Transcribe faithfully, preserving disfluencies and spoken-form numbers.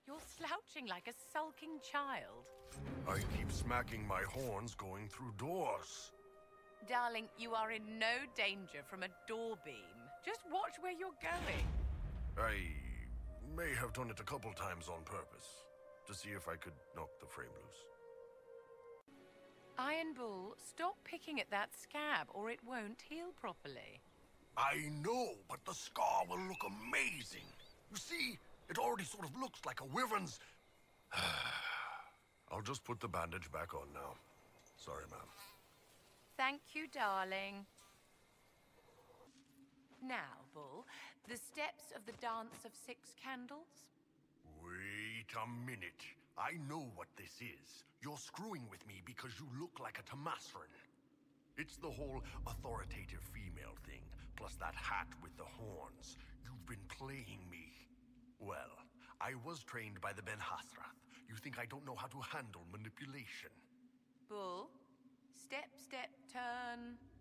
You're slouching like a sulking child. I keep smacking my horns going through doors. Darling, you are in no danger from a door beam. Just watch where you're going. I may have done it a couple times on purpose, to see if I could knock the frame loose. Iron Bull, stop picking at that scab or it won't heal properly. I know, but the scar will look amazing. You see, it already sort of looks like a wyvern's. I'll just put the bandage back on now. Sorry, ma'am. Thank you, darling. Now, Bull, the steps of the Dance of Six Candles. Wait a minute. I know what this is. You're screwing with me because you look like a Tamasran. It's the whole authoritative female thing, plus that hat with the horns. You've been playing me. Well, I was trained by the Ben Hasrath. You think I don't know how to handle manipulation? Bull, step, step, turn.